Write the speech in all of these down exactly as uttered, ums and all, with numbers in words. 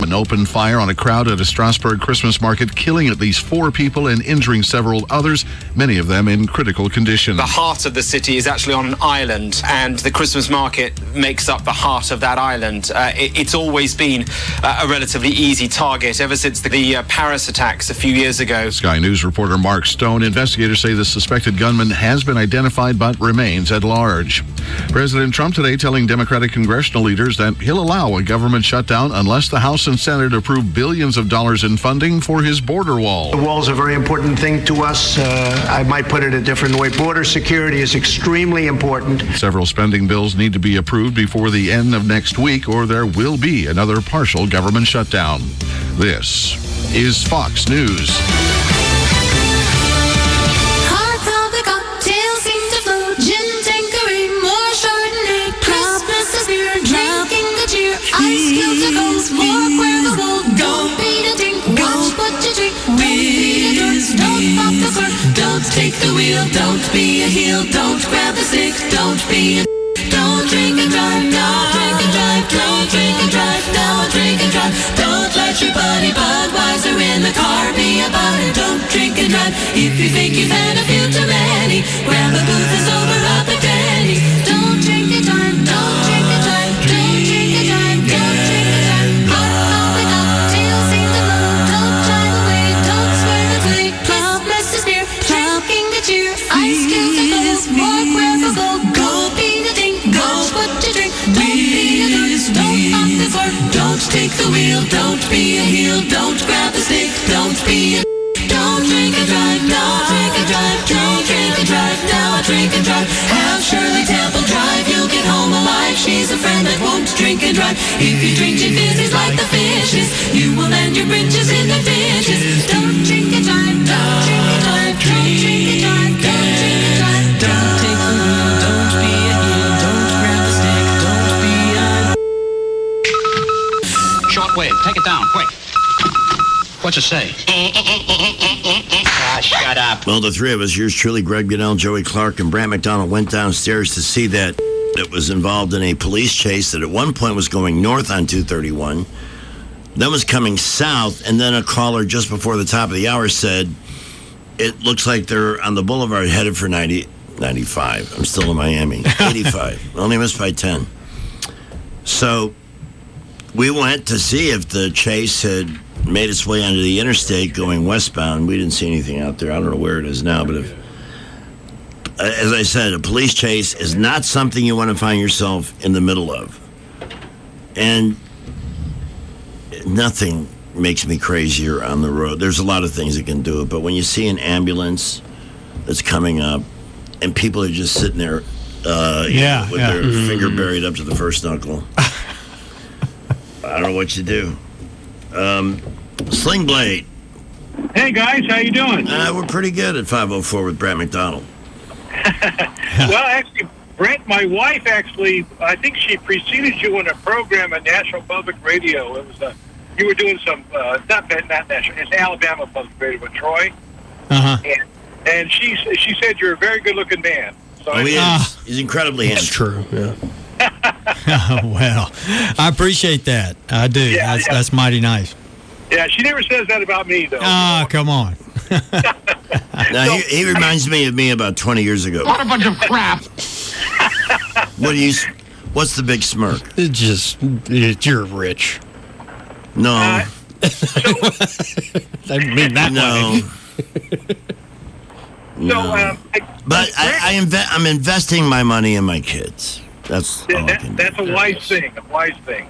An open fire on a crowd at a Strasbourg Christmas market, killing at least four people and injuring several others, many of them in critical condition. The heart of the city is actually on an island, and the Christmas market makes up the heart of that island. Uh, it, it's always been uh, a relatively easy target ever since the, the uh, Paris attacks a few years ago. Sky News reporter Mark Stone. Investigators say the suspected gunman has been identified but remains at large. President Trump today telling Democratic congressional leaders that he'll allow a government shutdown unless the House and Senate approve billions of dollars in funding for his border wall. The wall is a very important thing to us. Uh, I might put it a different way. Border security is extremely important. Several spending bills need to be approved before the end of next week, or there will be another partial government shutdown. This is Fox News. Don't take the wheel, don't be a heel, don't grab the stick, don't be a... Don't drink and drive, don't drink and drive, don't drink and drive, don't drink and drive. Don't let your buddy Budweiser in the car be about it. Don't drink and drive if you think you've had a few too many. Grab a booth is over up at Denny's. Don't drink and drive, don't drink and drive, don't drink and drive, don't drink and drive. Hot coffee, cocktails, sing the moon, don't drive away, don't swear the play. Club Masters beer, drinking the cheer, ice cubes and gold, more grab a gold, gold be the ding, gold what you drink, don't be a dirt, don't pop the cork, don't take the wheel, don't be a heel, don't grab the stick, don't be a... Don't drink and drive, don't drink and drive, don't drink and drive, now drink and drive. Have Shirley Temple drive, you'll get home alive. She's a friend that won't drink and drive. If you drink gin fizzies like the fishes, you will land your britches in the dishes. Don't drink and drive, don't drink and drive, don't drink and drive, don't drink and drive. Don't take the wheel, don't be a heel, don't grab the stick, don't be a... Shortwave, take it down, quick. What's it say? Ah, shut up. Well, the three of us, yours truly, Greg Goodell, Joey Clark, and Brant McDonald, went downstairs to see that it was involved in a police chase that at one point was going north on two thirty-one, then was coming south, and then a caller just before the top of the hour said, it looks like they're on the boulevard headed for ninety, ninety-five. I'm still in Miami. eighty-five. Only missed by ten. So we went to see if the chase had made its way onto the interstate going westbound. We didn't see anything out there. I don't know where it is now, but if, as I said, a police chase is not something you want to find yourself in the middle of. And nothing makes me crazier on the road. There's a lot of things that can do it, but when you see an ambulance that's coming up and people are just sitting there uh, yeah, know, with yeah. their Mm-hmm. finger buried up to the first knuckle, I don't know what you do. Um, Sling Blade. Hey guys, how you doing? Uh, we're pretty good at five oh four with Brant McDonald. Well, actually, Brent, my wife actually, I think she preceded you in a program at National Public Radio. It was uh, you were doing some uh, not not National, it's Alabama Public Radio with Troy. Uh huh. And, and she she said you're a very good looking man. So Oh, he I, is. He's incredibly That's handsome. true. Yeah. Well, I appreciate that. I do. Yeah, that's, yeah. that's mighty nice. yeah, she never says that about me though. Ah, come on. Now, he, he reminds me of me about twenty years ago. What a bunch of crap. What do you? What's the big smirk? It just, it, you're rich. No, Uh, I mean that no, way. So, no. um, I, But I, I inve- I'm investing my money in my kids. That's all I that, can do. that's a wise thing. A wise thing.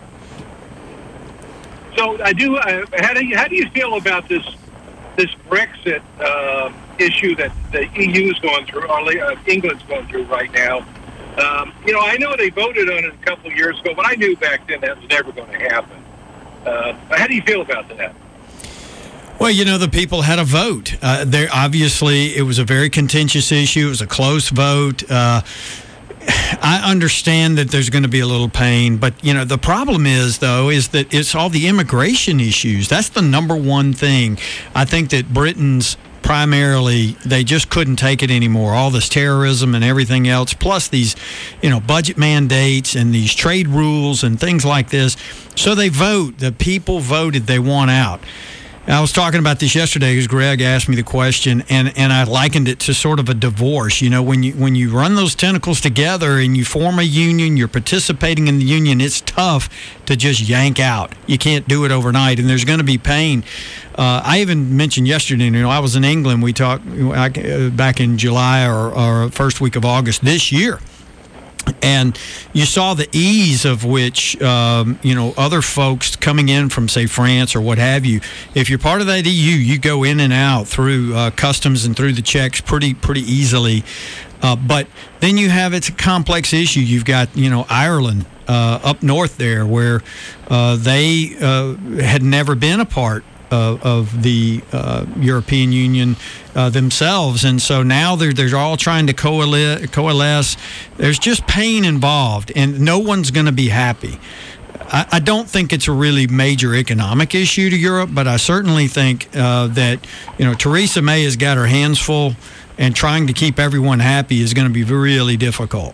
So I do. Uh, how do you how do you feel about this this Brexit uh, issue that the E U is going through, or uh, England's going through right now? Um, you know, I know they voted on it a couple of years ago, but I knew back then that was never going to happen. Uh, how do you feel about that? Well, you know, the people had a vote. Uh, there, obviously, it was a very contentious issue. It was a close vote. Uh, I understand that there's going to be a little pain, but, you know, the problem is, though, is that it's all the immigration issues. That's the number one thing. I think that Britain's primarily, they just couldn't take it anymore. All this terrorism and everything else, plus these, you know, budget mandates and these trade rules and things like this. So they vote. The people voted. They want out. I was talking about this yesterday because Greg asked me the question, and, and I likened it to sort of a divorce. You know, when you when you run those tentacles together and you form a union, you're participating in the union, it's tough to just yank out. You can't do it overnight, and there's going to be pain. Uh, I even mentioned yesterday, you know, I was in England. We talked uh, back in July or, or first week of August this year. And you saw the ease of which, um, you know, other folks coming in from, say, France or what have you. If you're part of that E U, you go in and out through uh, customs and through the checks pretty pretty easily. Uh, but then you have, it's a complex issue. You've got, you know, Ireland uh, up north there where uh, they uh, had never been a part Of, of the uh, European Union uh, themselves, and so now they're they're all trying to coalesce. coalesce. There's just pain involved, and no one's going to be happy. I, I don't think it's a really major economic issue to Europe, but I certainly think uh, that, you know, Theresa May has got her hands full, and trying to keep everyone happy is going to be really difficult.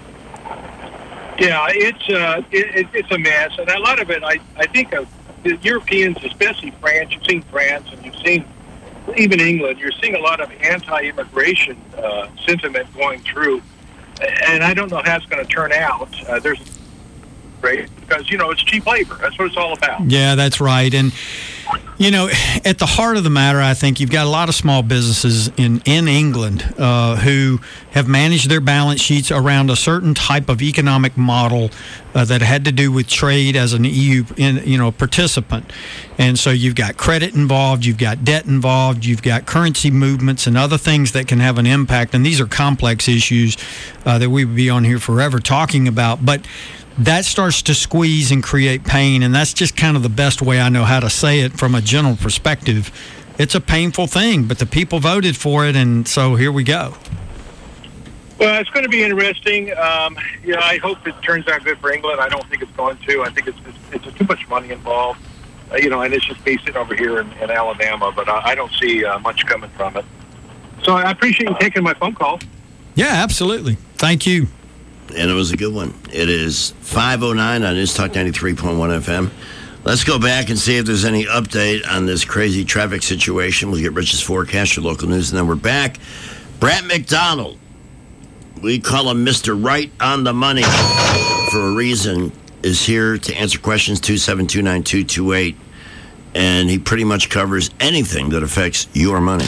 Yeah, it's uh, it, it's a mess, and a lot of it, I I think of. The Europeans, especially France, you've seen France and you've seen even England, you're seeing a lot of anti-immigration uh, sentiment going through. And I don't know how it's going to turn out. Uh, there's great because, you know, it's cheap labor. That's what it's all about. Yeah, that's right. And, you know, at the heart of the matter, I think you've got a lot of small businesses in, in England uh, who have managed their balance sheets around a certain type of economic model uh, that had to do with trade as an E U, in, you know, participant. And so you've got credit involved, you've got debt involved, you've got currency movements and other things that can have an impact. And these are complex issues uh, that we would be on here forever talking about. But that starts to squeeze and create pain, and that's just kind of the best way I know how to say it from a general perspective. It's a painful thing, but the people voted for it, and so here we go. Well, it's going to be interesting. Um, you know, I hope it turns out good for England. I don't think it's going to. I think it's it's, it's too much money involved, uh, you know, and it's just based over here in, in Alabama, but I, I don't see uh, much coming from it. So I appreciate you taking my phone call. Yeah, absolutely. Thank you. And it was a good one. It is five oh nine on News Talk ninety-three point one F M. Let's go back and see if there's any update on this crazy traffic situation. We'll get Rich's forecast, your local news, and then we're back. Brett McDonald. We call him Mister Right on the Money for a reason, is here to answer questions two seven two, nine two two eight. And he pretty much covers anything that affects your money.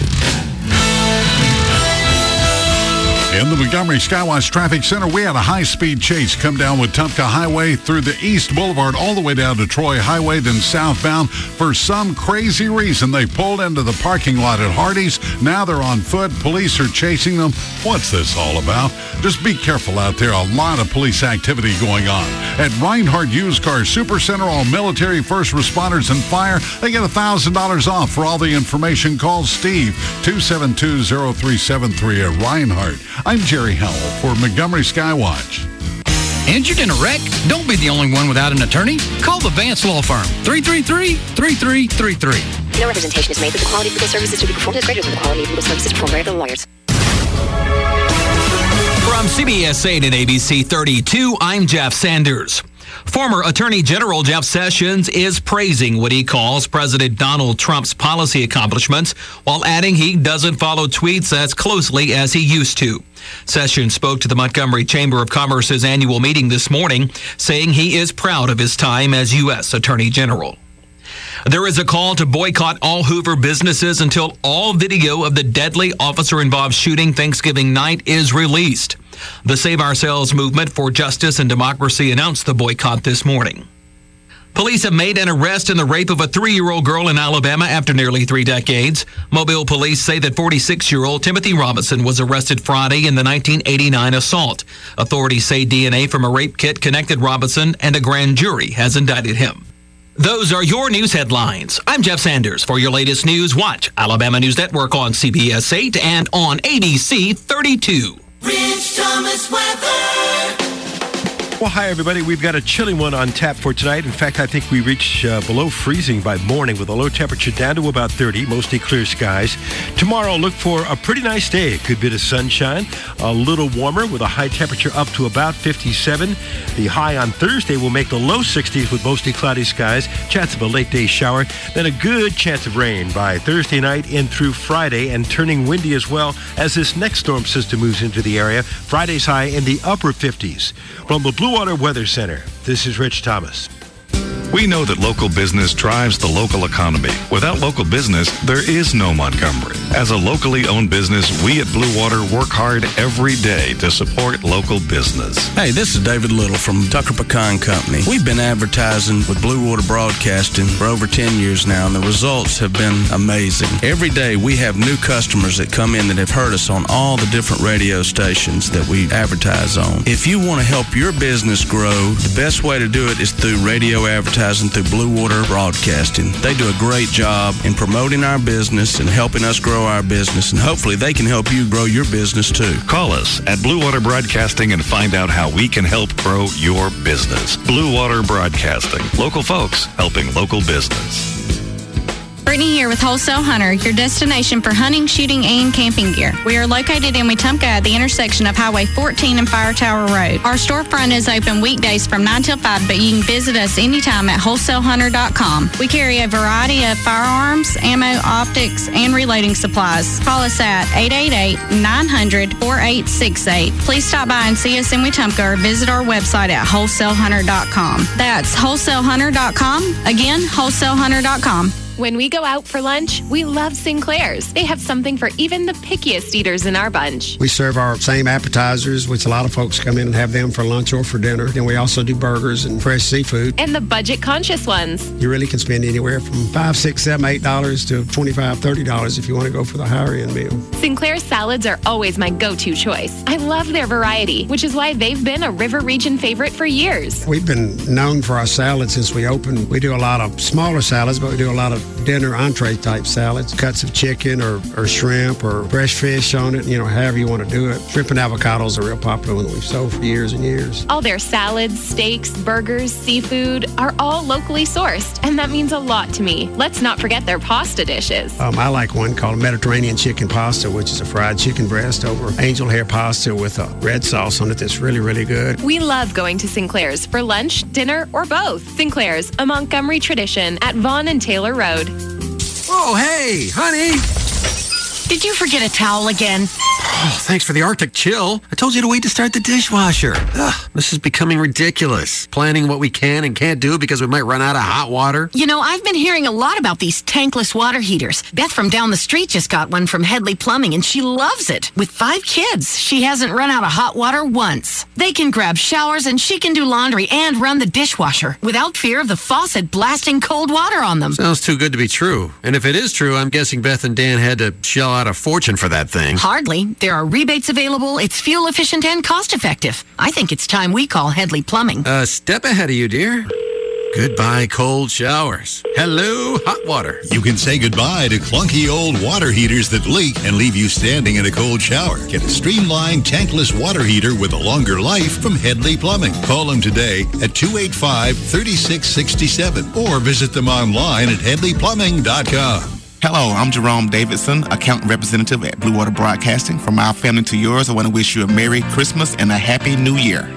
In the Montgomery Skywatch Traffic Center, we had a high-speed chase come down with Tumpka Highway through the East Boulevard all the way down to Troy Highway, then southbound. For some crazy reason, they pulled into the parking lot at Hardee's. Now they're on foot. Police are chasing them. What's this all about? Just be careful out there. A lot of police activity going on. At Reinhardt Used Car Supercenter, all military, first responders, and fire, they get one thousand dollars off. For all the information, call Steve, two seven two, zero three seven three at Reinhardt. I'm Jerry Howell for Montgomery Skywatch. Injured in a wreck? Don't be the only one without an attorney. Call the Vance Law Firm, three three three, three three three three. No representation is made that the quality of legal services to be performed is greater than the quality of legal services performed by other lawyers. From C B S eight and A B C thirty-two, I'm Jeff Sanders. Former Attorney General Jeff Sessions is praising what he calls President Donald Trump's policy accomplishments, while adding he doesn't follow tweets as closely as he used to. Sessions spoke to the Montgomery Chamber of Commerce's annual meeting this morning, saying he is proud of his time as U S Attorney General. There is a call to boycott all Hoover businesses until all video of the deadly officer-involved shooting Thanksgiving night is released. The Save Ourselves Movement for Justice and Democracy announced the boycott this morning. Police have made an arrest in the rape of a three-year-old girl in Alabama after nearly three decades. Mobile police say that forty-six-year-old Timothy Robinson was arrested Friday in the nineteen eighty-nine assault. Authorities say D N A from a rape kit connected Robinson, and a grand jury has indicted him. Those are your news headlines. I'm Jeff Sanders. For your latest news, watch Alabama News Network on C B S eight and on A B C thirty-two. Rich Thomas weather. Well, hi, everybody. We've got a chilling one on tap for tonight. In fact, I think we reach uh, below freezing by morning with a low temperature down to about thirty, mostly clear skies. Tomorrow, look for a pretty nice day. A good bit of sunshine, a little warmer with a high temperature up to about fifty-seven. The high on Thursday will make the low sixties with mostly cloudy skies, chance of a late day shower, then a good chance of rain by Thursday night in through Friday, and turning windy as well as this next storm system moves into the area. Friday's high in the upper fifties. From the Blue Water Weather Center, this is Rich Thomas. We know that local business drives the local economy. Without local business, there is no Montgomery. As a locally owned business, we at Blue Water work hard every day to support local business. Hey, this is David Little from Tucker Pecan Company. We've been advertising with Blue Water Broadcasting for over ten years now, and the results have been amazing. Every day we have new customers that come in that have heard us on all the different radio stations that we advertise on. If you want to help your business grow, the best way to do it is through radio advertising through Blue Water Broadcasting. They do a great job in promoting our business and helping us grow our business, and hopefully they can help you grow your business too. Call us at Blue Water Broadcasting and find out how we can help grow your business. Blue Water Broadcasting. Local folks helping local business. Brittany here with Wholesale Hunter, your destination for hunting, shooting, and camping gear. We are located in Wetumpka at the intersection of Highway fourteen and Fire Tower Road. Our storefront is open weekdays from nine till five, but you can visit us anytime at wholesale hunter dot com. We carry a variety of firearms, ammo, optics, and reloading supplies. Call us at eight eight eight, nine hundred, four eight six eight. Please stop by and see us in Wetumpka or visit our website at wholesale hunter dot com. That's wholesale hunter dot com. Again, wholesale hunter dot com. When we go out for lunch, we love Sinclair's. They have something for even the pickiest eaters in our bunch. We serve our same appetizers, which a lot of folks come in and have them for lunch or for dinner. Then we also do burgers and fresh seafood. And the budget-conscious ones. You really can spend anywhere from five, six, seven, eight dollars to twenty-five, thirty dollars if you want to go for the higher-end meal. Sinclair's salads are always my go-to choice. I love their variety, which is why they've been a River Region favorite for years. We've been known for our salads since we opened. We do a lot of smaller salads, but we do a lot of dinner entree type salads, cuts of chicken or, or shrimp or fresh fish on it, you know, however you want to do it. Shrimp and avocados are real popular one that we've sold for years and years. All their salads, steaks, burgers, seafood are all locally sourced, and that means a lot to me. Let's not forget their pasta dishes. Um, I like one called Mediterranean chicken pasta, which is a fried chicken breast over angel hair pasta with a red sauce on it that's really, really good. We love going to Sinclair's for lunch, dinner, or both. Sinclair's, a Montgomery tradition at Vaughn and Taylor Road. Oh, hey, honey. Did you forget a towel again? Oh, thanks for the Arctic chill. I told you to wait to start the dishwasher. Ugh, this is becoming ridiculous. Planning what we can and can't do because we might run out of hot water. You know, I've been hearing a lot about these tankless water heaters. Beth from down the street just got one from Headley Plumbing, and she loves it. With five kids, she hasn't run out of hot water once. They can grab showers, and she can do laundry and run the dishwasher without fear of the faucet blasting cold water on them. Sounds too good to be true. And if it is true, I'm guessing Beth and Dan had to shell out a fortune for that thing. Hardly. There are rebates available. It's fuel efficient and cost effective. I think it's time we call Headley Plumbing. A uh, step ahead of you, dear. Goodbye, cold showers. Hello, hot water. You can say goodbye to clunky old water heaters that leak and leave you standing in a cold shower. Get a streamlined tankless water heater with a longer life from Headley Plumbing. Call them today at two eight five, three six six seven or visit them online at headley plumbing dot com. Hello, I'm Jerome Davidson, account representative at Blue Water Broadcasting. From our family to yours, I want to wish you a Merry Christmas and a Happy New Year.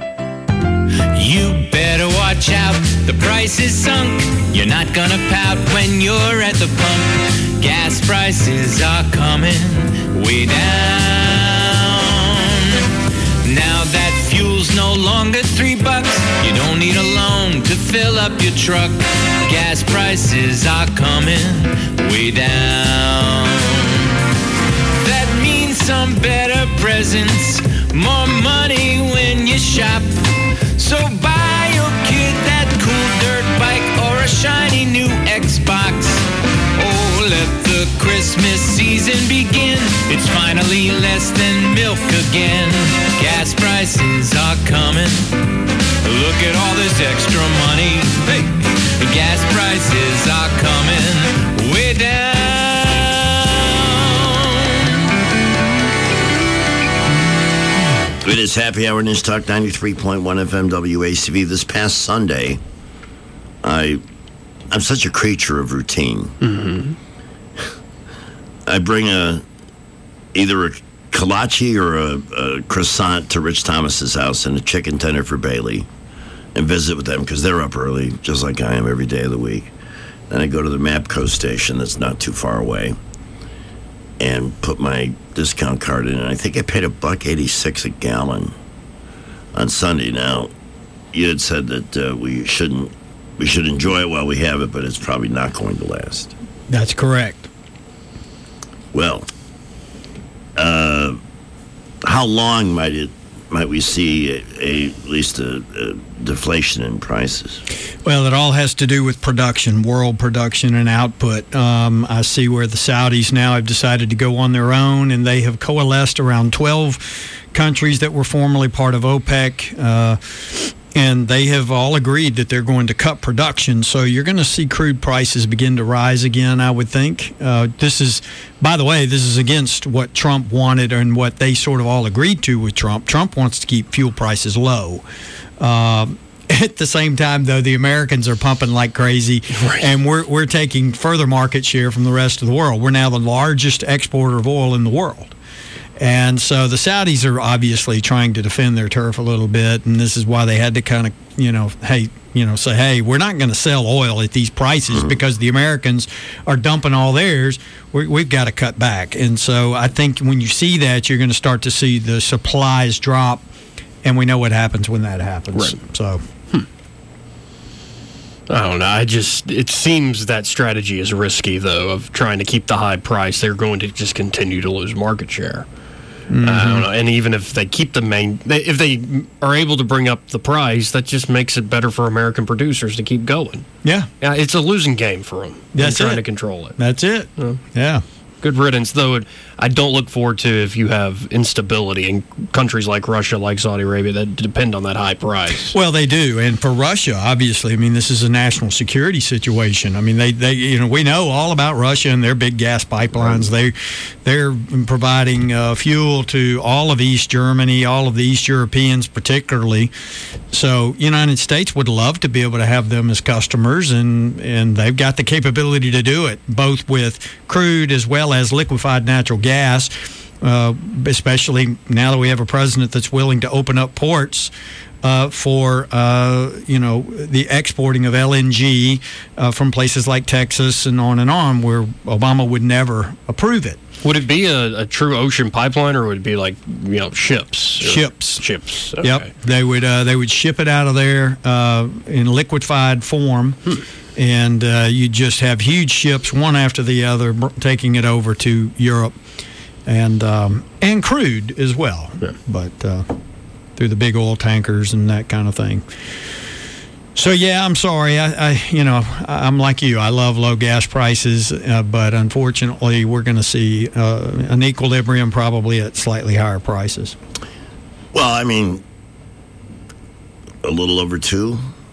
You better watch out, the price is sunk. You're not gonna pout when you're at the pump. Gas prices are coming way down. Now that fuel's no longer three bucks, you don't need a loan to fill up your truck. Gas prices are coming way down. That means some better presents, more money when you shop. So buy your kid that cool dirt bike or a shiny new Xbox. Oh, let the Christmas season begin. It's finally less than milk again. Gas prices are coming. Look at all this extra money. Hey, gas prices are coming way down. It is It's Happy Hour News Talk ninety-three point one F M W A C V. This past Sunday, I, I'm such a creature of routine. Mm-hmm. I bring a either a kolache or a, a croissant to Rich Thomas's house and a chicken tender for Bailey and visit with them because they're up early, just like I am every day of the week. Then I go to the MAPCO station that's not too far away and put my discount card in. And I think I paid a buck eighty-six a gallon on Sunday. Now, you had said that uh, we shouldn't, we should enjoy it while we have it, but it's probably not going to last. That's correct. Well, uh, how long might it might we see a, a, at least a, a deflation in prices? Well, it all has to do with production, world production and output. Um, I see where the Saudis now have decided to go on their own, and they have coalesced around twelve countries that were formerly part of OPEC. Uh, And they have all agreed that they're going to cut production. So you're going to see crude prices begin to rise again, I would think. Uh, this is, by the way, this is against what Trump wanted and what they sort of all agreed to with Trump. Trump wants to keep fuel prices low. Uh, at the same time, though, the Americans are pumping like crazy, right. and we're, we're taking further market share from the rest of the world. We're now the largest exporter of oil in the world. And so the Saudis are obviously trying to defend their turf a little bit, and this is why they had to kind of, you know, hey, you know, say, hey, we're not going to sell oil at these prices mm-hmm. because the Americans are dumping all theirs. We, we've got to cut back. And so I think when you see that, you're going to start to see the supplies drop, and we know what happens when that happens. Right. So. I don't know. I just, it seems that strategy is risky, though, of trying to keep the high price. They're going to just continue to lose market share. Mm-hmm. I don't know. And even if they keep the main, if they are able to bring up the price, that just makes it better for American producers to keep going. Yeah. Yeah, it's a losing game for them. That's trying it. to control it. That's it. Yeah. yeah. Good riddance, though. It, I don't look forward to if you have instability in countries like Russia, like Saudi Arabia, that depend on that high price. Well, they do, and for Russia, obviously, I mean, this is a national security situation. I mean, they, they you know, we know all about Russia and their big gas pipelines. They, they're providing uh, fuel to all of East Germany, all of the East Europeans, particularly. So, United States would love to be able to have them as customers, and and they've got the capability to do it, both with crude as well as liquefied natural gas, uh, especially now that we have a president that's willing to open up ports uh, for, uh, you know, the exporting of L N G uh, from places like Texas and on and on, where Obama would never approve it. Would it be a, a true ocean pipeline, or would it be like, you know, ships? Ships. Ships. Okay. Yep. They would uh, they would ship it out of there uh, in liquefied form. Hmm. And uh, you just have huge ships, one after the other, taking it over to Europe, and um, and crude as well, yeah. but uh, through the big oil tankers and that kind of thing. So yeah, I'm sorry. I, I you know, I'm like you. I love low gas prices, uh, but unfortunately, we're going to see uh, an equilibrium probably at slightly higher prices. Well, I mean, a little over two.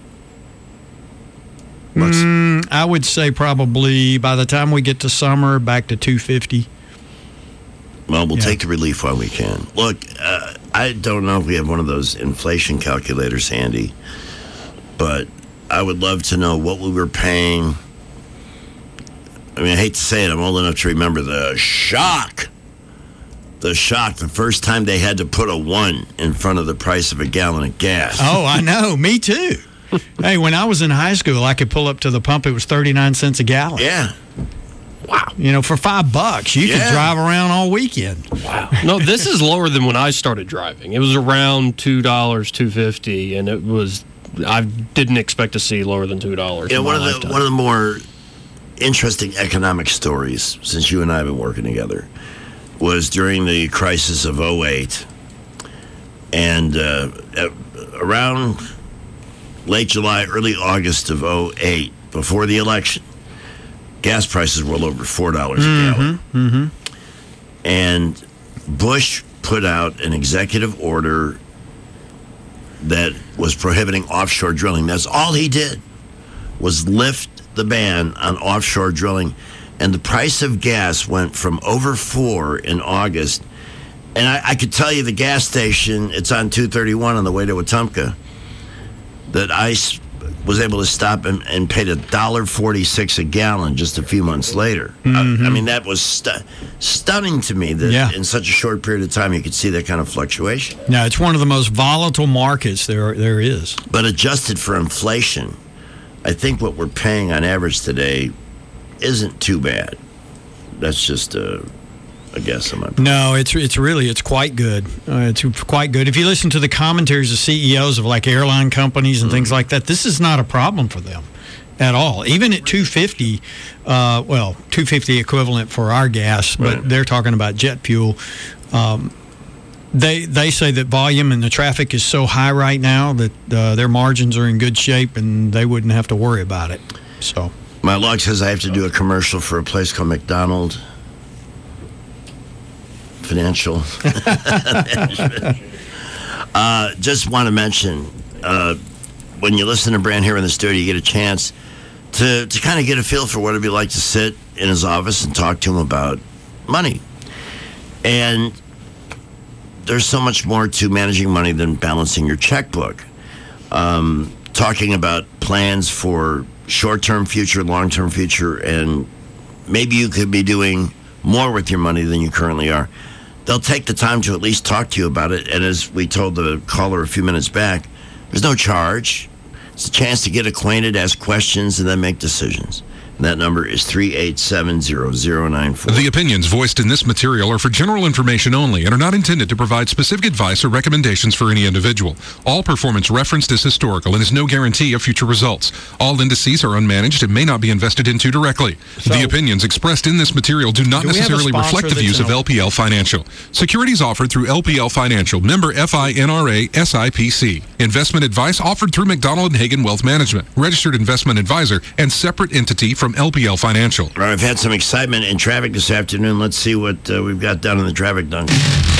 Mm, I would say probably by the time we get to summer, back to two fifty. Well, we'll Yeah. take the relief while we can. Look, uh, I don't know if we have one of those inflation calculators handy, but I would love to know what we were paying. I mean, I hate to say it, I'm old enough to remember the shock. The shock, the first time they had to put a one in front of the price of a gallon of gas. Oh, I know. Me too. Hey, when I was in high school, I could pull up to the pump. It was thirty-nine cents a gallon. Yeah. Wow. You know, for five bucks, you Yeah. could drive around all weekend. Wow. No, this is lower than when I started driving. It was around two dollars, two fifty, and it was, I didn't expect to see lower than two dollars. Yeah, one of the one of the more interesting economic stories, since you and I have been working together, was during the crisis of oh eight, and uh, at, around late July, early August of oh eight, before the election, gas prices were well over four dollars Mm-hmm, a gallon. mm-hmm. And Bush put out an executive order that was prohibiting offshore drilling. That's all he did, was lift the ban on offshore drilling. And the price of gas went from over four in August And I, I could tell you the gas station, it's on two thirty-one on the way to Wetumpka, that I s- was able to stop and, and paid one dollar and forty-six cents a gallon just a few months later. Mm-hmm. I, I mean, that was stu- stunning to me that Yeah. in such a short period of time you could see that kind of fluctuation. No, it's one of the most volatile markets there there is. But adjusted for inflation, I think what we're paying on average today isn't too bad. That's just a, a guess on my part. No, it's it's really it's quite good. Uh, it's quite good. If you listen to the commentaries of C E Os of like airline companies and mm-hmm. things like that, this is not a problem for them at all. Even at two fifty, uh, well, two fifty equivalent for our gas, but Right. they're talking about jet fuel. Um, they they say that volume and the traffic is so high right now that uh, their margins are in good shape and they wouldn't have to worry about it. So. My log says I have to do a commercial for a place called McDonald Financial. uh, just want to mention, uh, when you listen to Brand here in the studio, you get a chance to, to kind of get a feel for what it'd be like to sit in his office and talk to him about money. And there's so much more to managing money than balancing your checkbook. Um, talking about plans for short-term future, long-term future, and maybe you could be doing more with your money than you currently are. They'll take the time to at least talk to you about it, and as we told the caller a few minutes back, there's no charge. It's a chance to get acquainted, ask questions, and then make decisions. And that number is three eight seven, zero zero nine four. The opinions voiced in this material are for general information only and are not intended to provide specific advice or recommendations for any individual. All performance referenced is historical and is no guarantee of future results. All indices are unmanaged and may not be invested into directly. So, the opinions expressed in this material do not do we have a necessarily sponsor reflect the that's views of an- L P L Financial. Securities offered through L P L Financial, member F I N R A S I P C. Investment advice offered through McDonald and Hagen Wealth Management, registered investment advisor and separate entity from L P L Financial. All right, I've had some excitement in traffic this afternoon. Let's see what uh, we've got down in the traffic dunk.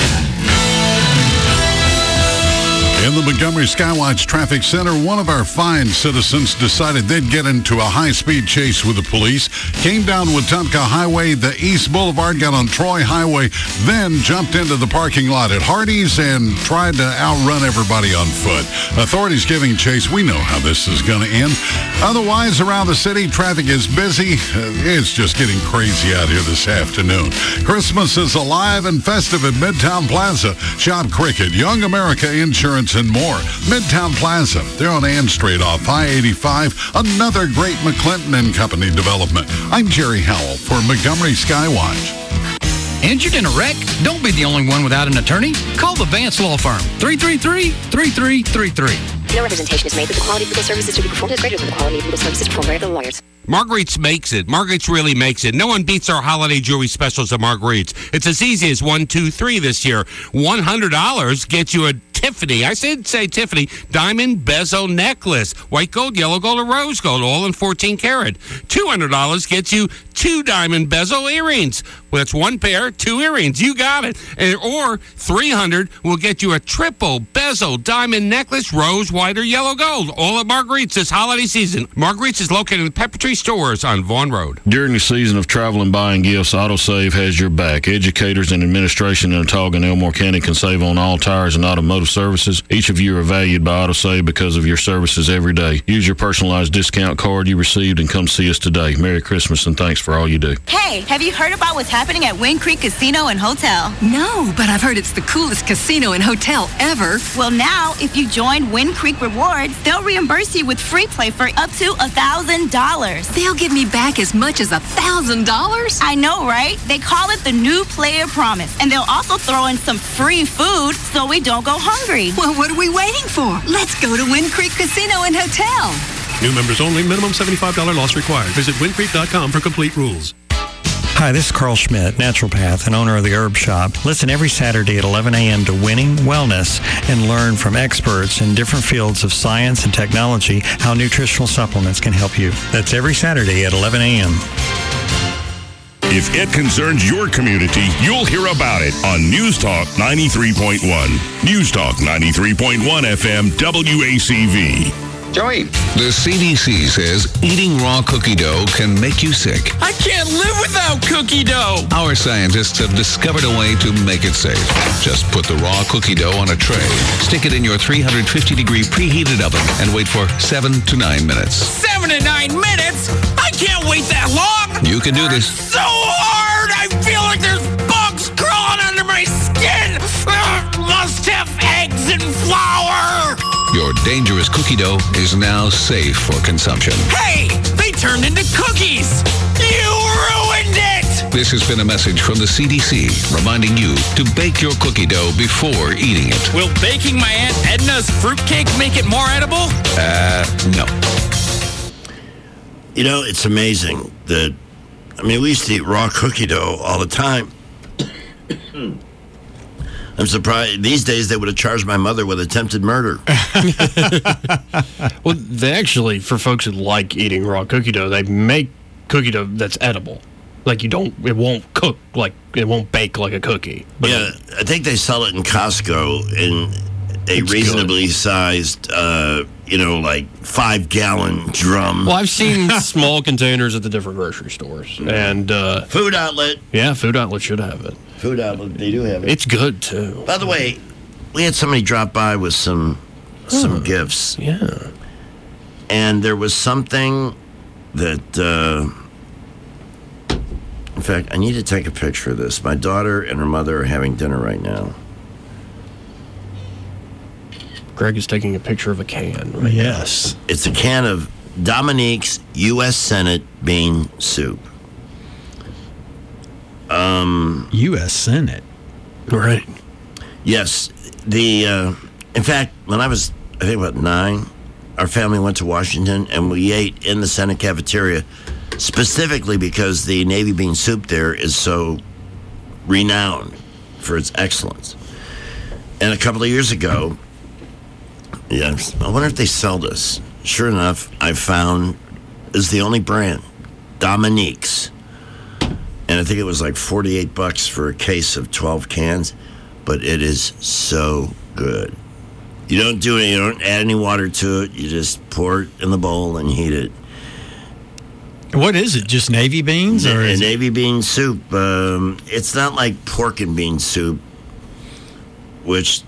In the Montgomery Skywatch Traffic Center, one of our fine citizens decided they'd get into a high-speed chase with the police, came down Wetumpka Highway, the East Boulevard, got on Troy Highway, then jumped into the parking lot at Hardee's and tried to outrun everybody on foot. Authorities giving chase. We know how this is going to end. Otherwise, around the city, traffic is busy. Uh, It's just getting crazy out here this afternoon. Christmas is alive and festive at Midtown Plaza. Shop Cricket, Young America Insurance, and more. Midtown Plaza. They're on Ann Street off I eighty-five. Another great McClinton and Company development. I'm Jerry Howell for Montgomery Skywatch. Injured in a wreck? Don't be the only one without an attorney. Call the Vance Law Firm. three three three, three three three three. No representation is made that the quality of legal services to be performed is greater than the quality of legal services performed by other lawyers. Marguerite's makes it. Marguerite's really makes it. No one beats our holiday jewelry specials at Marguerite's. It's as easy as one, two, three this year. one hundred dollars gets you a Tiffany, I said say Tiffany, diamond bezel necklace. White gold, yellow gold, or rose gold, all in fourteen karat. two hundred dollars gets you two diamond bezel earrings. Well, that's one pair, two earrings. You got it. And, or three hundred dollars will get you a triple bezel diamond necklace, rose, white, or yellow gold. All at Marguerite's this holiday season. Marguerite's is located in the Pepper Tree Stores on Vaughan Road. During the season of travel and buying gifts, AutoSave has your back. Educators and administration in Otago and Elmore County can save on all tires and automotive services. Each of you are valued by AutoSave because of your services every day. Use your personalized discount card you received and come see us today. Merry Christmas and thanks for all you do. Hey, have you heard about what's happening at Wind Creek Casino and Hotel? No, but I've heard it's the coolest casino and hotel ever. Well, now, if you join Wind Creek Rewards, they'll reimburse you with free play for up to one thousand dollars. They'll give me back as much as one thousand dollars? I know, right? They call it the new player promise, and they'll also throw in some free food so we don't go hungry. Well, what are we waiting for? Let's go to Wind Creek Casino and Hotel. New members only. Minimum seventy-five dollars loss required. Visit wind creek dot com for complete rules. Hi, this is Carl Schmidt, naturopath and owner of the Herb Shop. Listen every Saturday at eleven a.m. to Winning Wellness and learn from experts in different fields of science and technology how nutritional supplements can help you. That's every Saturday at eleven a.m. If it concerns your community, you'll hear about it on News Talk ninety-three point one. News Talk ninety-three point one F M W A C V. Joey. The C D C says eating raw cookie dough can make you sick. I can't live without cookie dough. Our scientists have discovered a way to make it safe. Just put the raw cookie dough on a tray, stick it in your three hundred fifty degree preheated oven, and wait for seven to nine minutes. Seven to nine minutes? I can't wait that long. You can do this. So hard. I feel like there's bugs crawling under my skin. Ugh, must have eggs and flour. Your dangerous cookie dough is now safe for consumption. Hey, they turned into cookies. You ruined it. This has been a message from the C D C reminding you to bake your cookie dough before eating it. Will baking my Aunt Edna's fruitcake make it more edible? Uh, no. You know, it's amazing that, I mean, we used to eat raw cookie dough all the time. I'm surprised. These days, they would have charged my mother with attempted murder. Well, they actually, for folks that like eating raw cookie dough, they make cookie dough that's edible. Like, you don't, it won't cook, like, it won't bake like a cookie. But yeah, I think they sell it in Costco in a It's reasonably good. sized, uh, you know, like five gallon drum. Well, I've seen small containers at the different grocery stores. And, uh, Food Outlet. Yeah, Food Outlet should have it. Food Outlet, they do have it. It's good, too. By the way, we had somebody drop by with some some gifts. Yeah. And there was something that, uh, in fact, I need to take a picture of this. My daughter and her mother are having dinner right now. Greg is taking a picture of a can. Right Yes. It's a can of Dominique's U S Senate bean soup. Um, U S Senate. Right. Yes. The, uh, in fact, when I was, I think, about nine, our family went to Washington and we ate in the Senate cafeteria specifically because the Navy bean soup there is so renowned for its excellence. And a couple of years ago, yes, I wonder if they sell this. Sure enough, I found is the only brand, Dominique's. And I think it was like forty-eight bucks for a case of twelve cans, but it is so good. You don't do it, you don't add any water to it, you just pour it in the bowl and heat it. What is it? Just navy beans? Or A is it- navy bean soup. Um, it's not like pork and bean soup, which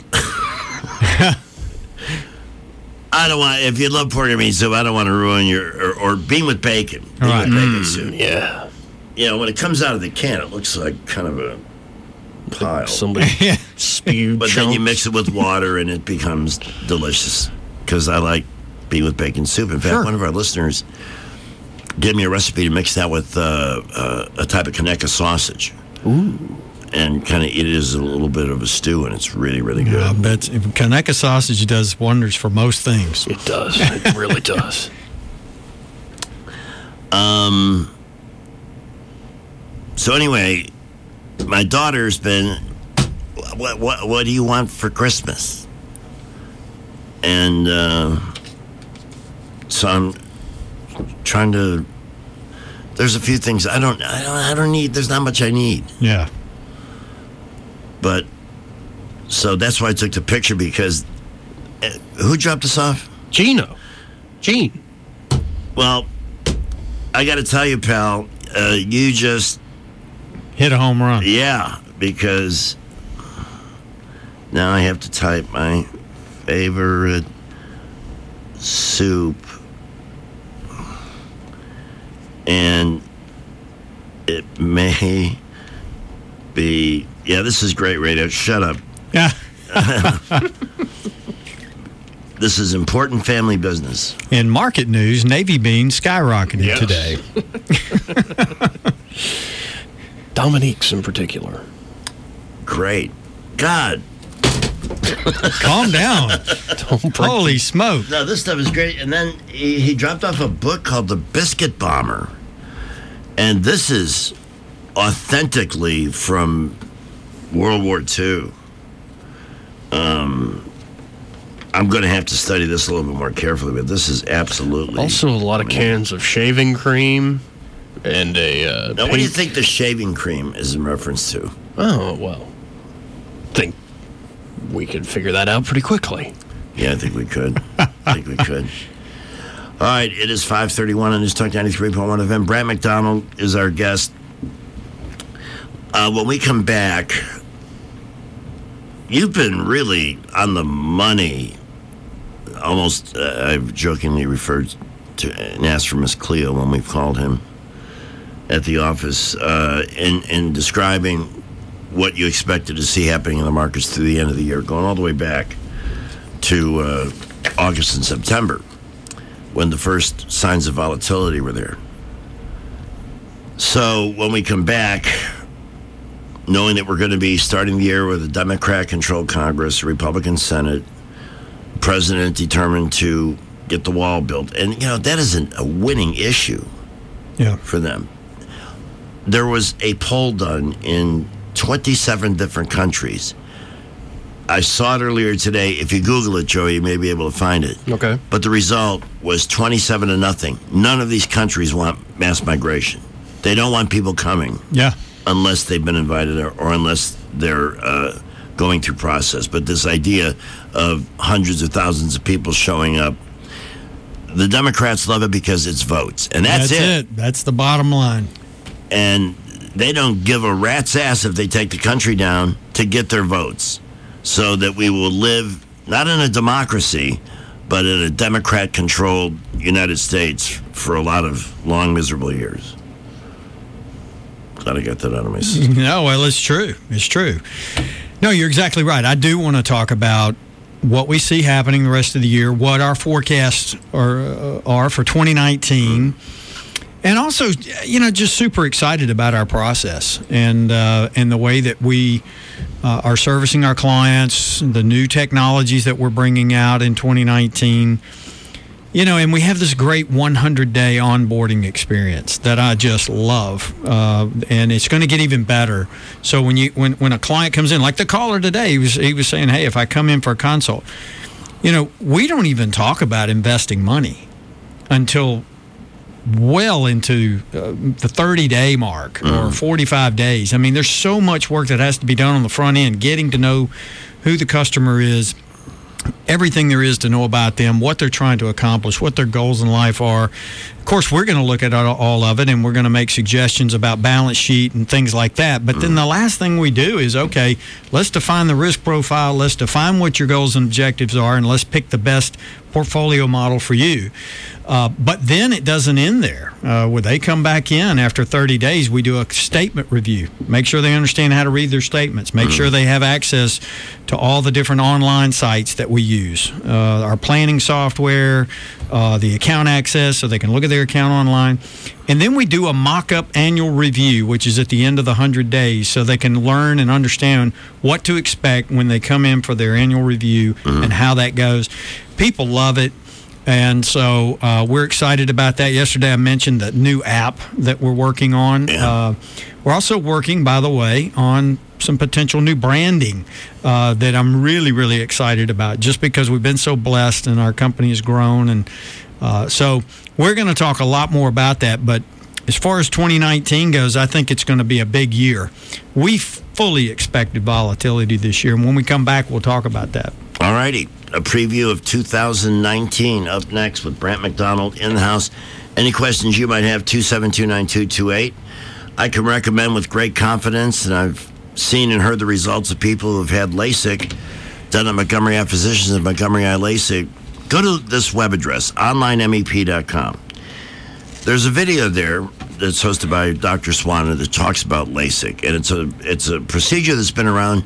I don't want. If you love pork and bean soup, I don't want to ruin your or, or bean with bacon. Bean Right. with bacon Mm, soup. yeah. You know, when it comes out of the can, it looks like kind of a pile. Somebody spewed But then you chunks. mix it with water and it becomes delicious. Because I like bean with bacon soup. In fact, Sure. one of our listeners gave me a recipe to mix that with uh, uh, a type of Conecuh sausage. Ooh. And kind of eat it as a little bit of a stew, and it's really, really good. I bet Conecuh sausage does wonders for most things. It does. It really does. Um. So anyway, my daughter's been, what what what do you want for Christmas? And uh, so I'm trying to. There's a few things I don't I don't I don't need. There's not much I need. Yeah. But so that's why I took the picture because uh, who dropped us off? Gino. Gene. Well, I got to tell you, pal, uh, you just hit a home run. Yeah, because now I have to type my favorite soup, and it may be. Yeah, this is great radio. Shut up. Yeah. This is important family business. In market news, navy beans skyrocketed Yes. today. Dominique's in particular. Great. God. Calm down. Holy smoke. No, this stuff is great. And then he, he dropped off a book called The Biscuit Bomber. And this is authentically from World War Two. Um, I'm going to have to study this a little bit more carefully, but this is absolutely... Also, a lot of cans of shaving cream and a. Uh, Now, what do you think the shaving cream is in reference to? Oh, well. think we could figure that out pretty quickly. Yeah, I think we could. I think we could. All right, it is five thirty-one on News Talk ninety-three point one F M. Brant McDonald is our guest. Uh, when we come back, you've been really on the money. Almost, uh, I've jokingly referred to and asked for Miss Cleo when we've called him at the office uh, in, in describing what you expected to see happening in the markets through the end of the year, going all the way back to uh, August and September, when the first signs of volatility were there. So when we come back, knowing that we're going to be starting the year with a Democrat-controlled Congress, a Republican Senate, President determined to get the wall built, and you know that isn't a winning issue yeah. for them. There was a poll done in twenty-seven different countries. I saw it earlier today. If you Google it, Joey, you may be able to find it. Okay. But the result was twenty-seven to nothing. None of these countries want mass migration. They don't want people coming. Yeah. Unless they've been invited or, or unless they're uh, going through process. But this idea of hundreds of thousands of people showing up, the Democrats love it because it's votes. And that's, that's it. it. That's the bottom line. And they don't give a rat's ass if they take the country down to get their votes, so that we will live not in a democracy, but in a Democrat-controlled United States for a lot of long, miserable years. Glad I got that out of my system. No, well, it's true. It's true. No, you're exactly right. I do want to talk about what we see happening the rest of the year, what our forecasts are, uh, are for twenty nineteen. Mm-hmm. And also, you know, just super excited about our process and uh, and the way that we uh, are servicing our clients, the new technologies that we're bringing out in twenty nineteen. You know, and we have this great one hundred day onboarding experience that I just love, uh, and it's going to get even better. So when you when, when a client comes in, like the caller today, he was he was saying, "Hey, if I come in for a consult, you know, we don't even talk about investing money until well into uh, the thirty day mark mm. or forty-five days. I mean, there's so much work that has to be done on the front end, getting to know who the customer is, everything there is to know about them, what they're trying to accomplish, what their goals in life are. Of course, we're going to look at all of it, and we're going to make suggestions about balance sheet and things like that. But mm. then the last thing we do is, okay, let's define the risk profile, let's define what your goals and objectives are, and let's pick the best portfolio model for you. Uh, but then it doesn't end there. Uh, when they come back in after thirty days, we do a statement review. Make sure they understand how to read their statements. Make mm. sure they have access to all the different online sites that we use. Uh, our planning software, uh, the account access, so they can look at their account online. And then we do a mock-up annual review, which is at the end of the one hundred days, so they can learn and understand what to expect when they come in for their annual review mm. and how that goes. People love it. And so uh, we're excited about that. Yesterday I mentioned the new app that we're working on. Yeah. Uh, we're also working, by the way, on some potential new branding uh, that I'm really, really excited about, just because we've been so blessed and our company has grown. And uh, so we're going to talk a lot more about that. But as far as twenty nineteen goes, I think it's going to be a big year. We fully expected volatility this year. And when we come back, we'll talk about that. All righty. A preview of two thousand nineteen up next with Brant McDonald in the house. Any questions you might have, two seven two, nine two two eight. I can recommend with great confidence, and I've seen and heard the results of people who have had LASIK done at Montgomery Eye Physicians and Montgomery Eye LASIK. Go to this web address, online M E P dot com. There's a video there that's hosted by Doctor Swan that talks about LASIK, and it's a it's a procedure that's been around.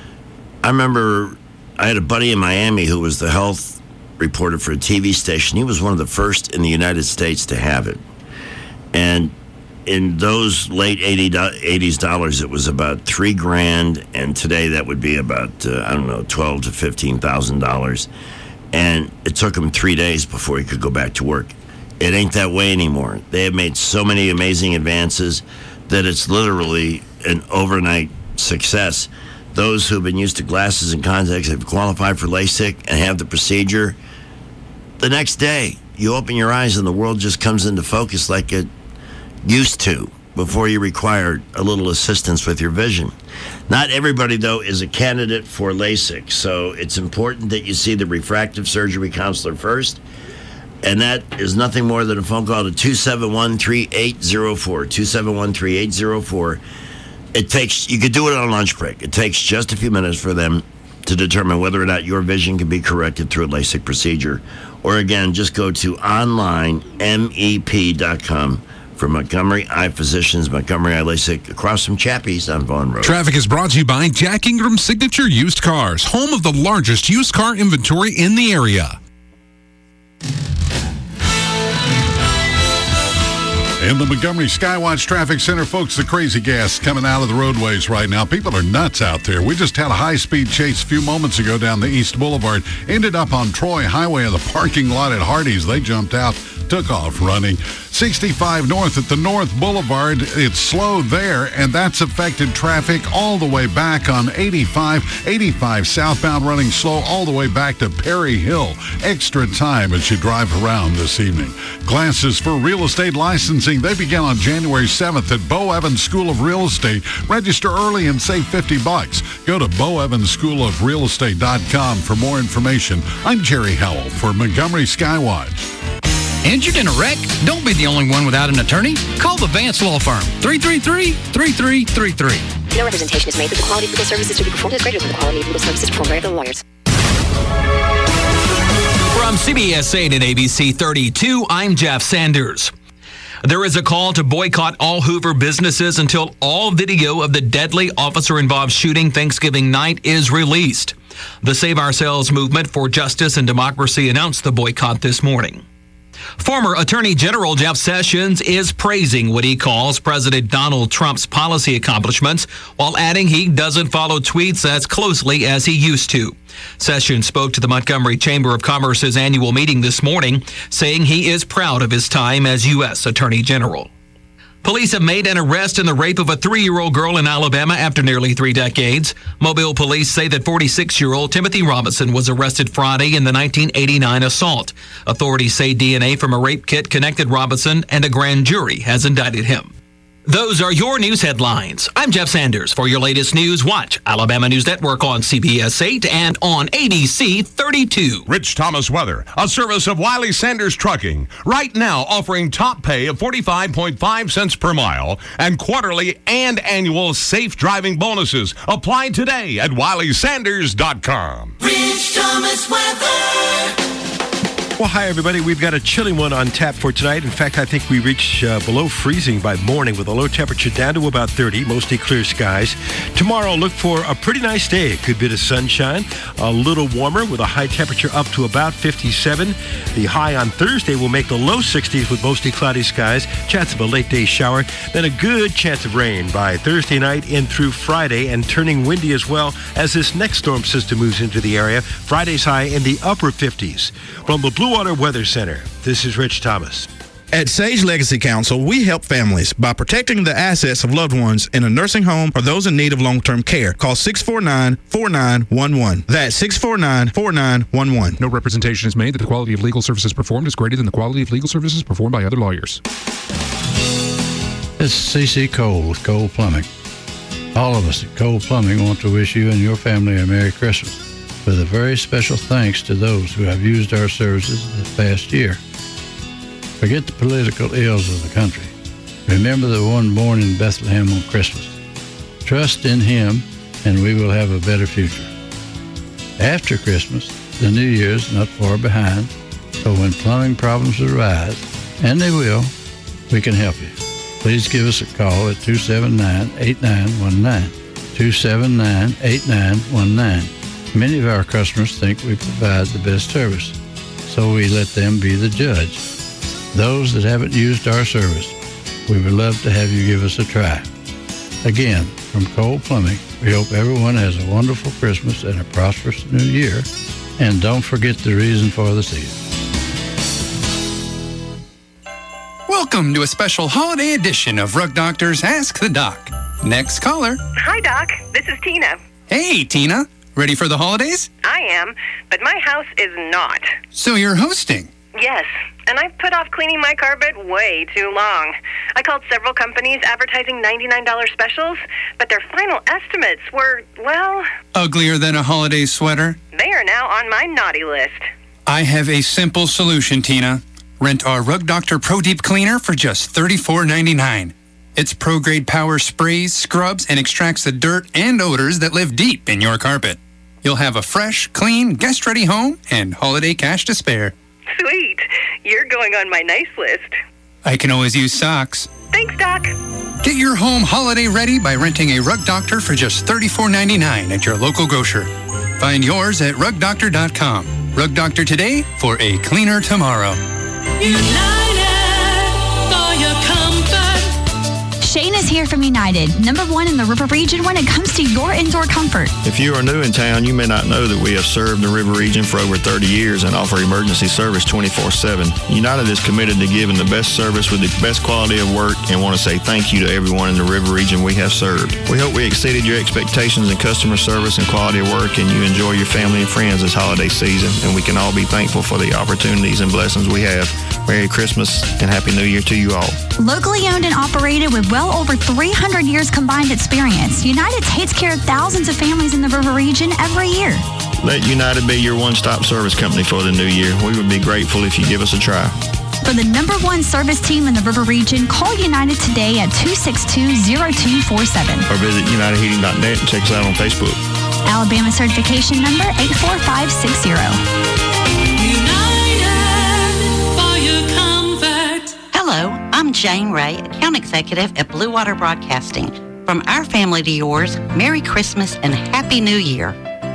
I remember I had a buddy in Miami who was the health reporter for a T V station. He was one of the first in the United States to have it. And in those late eighties dollars, it was about three grand. And today that would be about, uh, I don't know, twelve to fifteen thousand dollars. And it took him three days before he could go back to work. It ain't that way anymore. They have made so many amazing advances that it's literally an overnight success. Those who have been used to glasses and contacts have qualified for LASIK and have the procedure. The next day, you open your eyes and the world just comes into focus like it used to before you required a little assistance with your vision. Not everybody, though, is a candidate for LASIK, so it's important that you see the refractive surgery counselor first. And that is nothing more than a phone call to two seven one, three eight zero four. two seven one, three eight zero four. It takes, you could do it on lunch break. It takes just a few minutes for them to determine whether or not your vision can be corrected through a LASIK procedure. Or again, just go to online M E P dot com for Montgomery Eye Physicians, Montgomery Eye LASIK, across from Chappie's on Vaughan Road. Traffic is brought to you by Jack Ingram Signature Used Cars, home of the largest used car inventory in the area. In the Montgomery Skywatch Traffic Center, folks, the crazy gas coming out of the roadways right now. People are nuts out there. We just had a high-speed chase a few moments ago down the East Boulevard. Ended up on Troy Highway in the parking lot at Hardee's. They jumped out, took off running. sixty-five north at the North Boulevard. It's slow there, and that's affected traffic all the way back on eighty-five. eighty-five southbound running slow all the way back to Perry Hill. Extra time as you drive around this evening. Classes for real estate licensing, they begin on January seventh at Bo Evans School of Real Estate. Register early and save fifty bucks. Go to bo evans school of real estate dot com for more information. I'm Jerry Howell for Montgomery Skywatch. Injured in a wreck? Don't be the only one without an attorney. Call the Vance Law Firm. three three three, three three three three. No representation is made that the quality of legal services to be performed is greater than the quality of legal services performed by other lawyers. From C B S eight and A B C thirty-two, I'm Jeff Sanders. There is a call to boycott all Hoover businesses until all video of the deadly officer-involved shooting Thanksgiving night is released. The Save Ourselves Movement for Justice and Democracy announced the boycott this morning. Former Attorney General Jeff Sessions is praising what he calls President Donald Trump's policy accomplishments, while adding he doesn't follow tweets as closely as he used to. Sessions spoke to the Montgomery Chamber of Commerce's annual meeting this morning, saying he is proud of his time as U S Attorney General. Police have made an arrest in the rape of a three-year-old girl in Alabama after nearly three decades. Mobile police say that forty-six-year-old Timothy Robinson was arrested Friday in the nineteen eighty-nine assault. Authorities say D N A from a rape kit connected Robinson, and a grand jury has indicted him. Those are your news headlines. I'm Jeff Sanders. For your latest news, watch Alabama News Network on C B S eight and on A D C thirty-two. Rich Thomas Weather, a service of Wiley Sanders Trucking. Right now offering top pay of forty-five point five cents per mile and quarterly and annual safe driving bonuses. Apply today at wiley sanders dot com. Rich Thomas Weather. Well, hi, everybody. We've got a chilling one on tap for tonight. In fact, I think we reach uh, below freezing by morning with a low temperature down to about thirty, mostly clear skies. Tomorrow, look for a pretty nice day. A good bit of sunshine, a little warmer with a high temperature up to about fifty-seven. The high on Thursday will make the low sixties with mostly cloudy skies, chance of a late day shower, then a good chance of rain by Thursday night in through Friday, and turning windy as well as this next storm system moves into the area. Friday's high in the upper fifties. From the Blue Water Weather Center, this is Rich Thomas. At Sage Legacy Council, we help families by protecting the assets of loved ones in a nursing home or those in need of long-term care. Call six four nine, four nine one one. That's six four nine, four nine one one. No representation is made that the quality of legal services performed is greater than the quality of legal services performed by other lawyers. This is C C Cole with Cole Plumbing. All of us at Cole Plumbing want to wish you and your family a Merry Christmas, with a very special thanks to those who have used our services this past year. Forget the political ills of the country. Remember the one born in Bethlehem on Christmas. Trust in him, and we will have a better future. After Christmas, the New Year is not far behind, so when plumbing problems arise, and they will, we can help you. Please give us a call at two seven nine, eight nine one nine, two seven nine, eight nine one nine. Many of our customers think we provide the best service, so we let them be the judge. Those that haven't used our service, we would love to have you give us a try. Again, from Cole Plumbing, we hope everyone has a wonderful Christmas and a prosperous New Year, and don't forget the reason for the season. Welcome to a special holiday edition of Rug Doctor's Ask the Doc. Next caller. Hi, Doc. This is Tina. Hey, Tina. Ready for the holidays? I am, but my house is not. So you're hosting? Yes, and I've put off cleaning my carpet way too long. I called several companies advertising ninety-nine dollars specials, but their final estimates were, well... Uglier than a holiday sweater? They are now on my naughty list. I have a simple solution, Tina. Rent our Rug Doctor Pro Deep Cleaner for just thirty-four ninety-nine. Its pro-grade power sprays, scrubs, and extracts the dirt and odors that live deep in your carpet. You'll have a fresh, clean, guest-ready home and holiday cash to spare. Sweet. You're going on my nice list. I can always use socks. Thanks, Doc. Get your home holiday ready by renting a Rug Doctor for just thirty-four ninety-nine at your local grocer. Find yours at rug doctor dot com. Rug Doctor today for a cleaner tomorrow. United for your comfort. Shane is here from United, number one in the River Region when it comes to your indoor comfort. If you are new in town, you may not know that we have served the River Region for over thirty years and offer emergency service twenty-four seven. United is committed to giving the best service with the best quality of work and want to say thank you to everyone in the River Region we have served. We hope we exceeded your expectations in customer service and quality of work, and you enjoy your family and friends this holiday season, and we can all be thankful for the opportunities and blessings we have. Merry Christmas and Happy New Year to you all. Locally owned and operated with well over three hundred years combined experience, United takes care of thousands of families in the River Region every year. Let United be your one-stop service company for the new year. We would be grateful if you give us a try. For the number one service team in the River Region, call United today at two six two, zero two four seven. Or visit united heating dot net and check us out on Facebook. Alabama certification number eight four five six zero. Hello, I'm Jane Ray, account executive at Blue Water Broadcasting. From our family to yours, Merry Christmas and Happy New Year.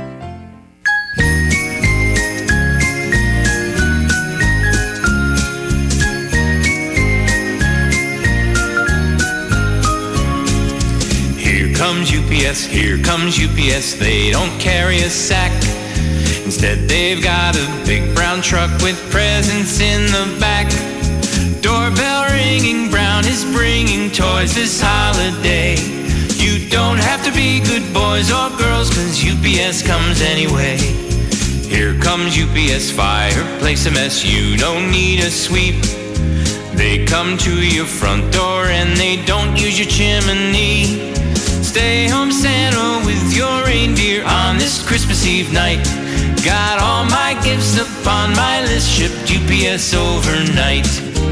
Here comes U P S, here comes U P S, they don't carry a sack. Instead they've got a big brown truck with presents in the back. Doorbell ringing, Brown is bringing toys this holiday. You don't have to be good boys or girls, cause U P S comes anyway. Here comes U P S, fireplace a mess, you don't need a sweep. They come to your front door and they don't use your chimney. Stay home Santa with your reindeer on this Christmas Eve night. Got all my gifts upon my list, shipped U P S overnight.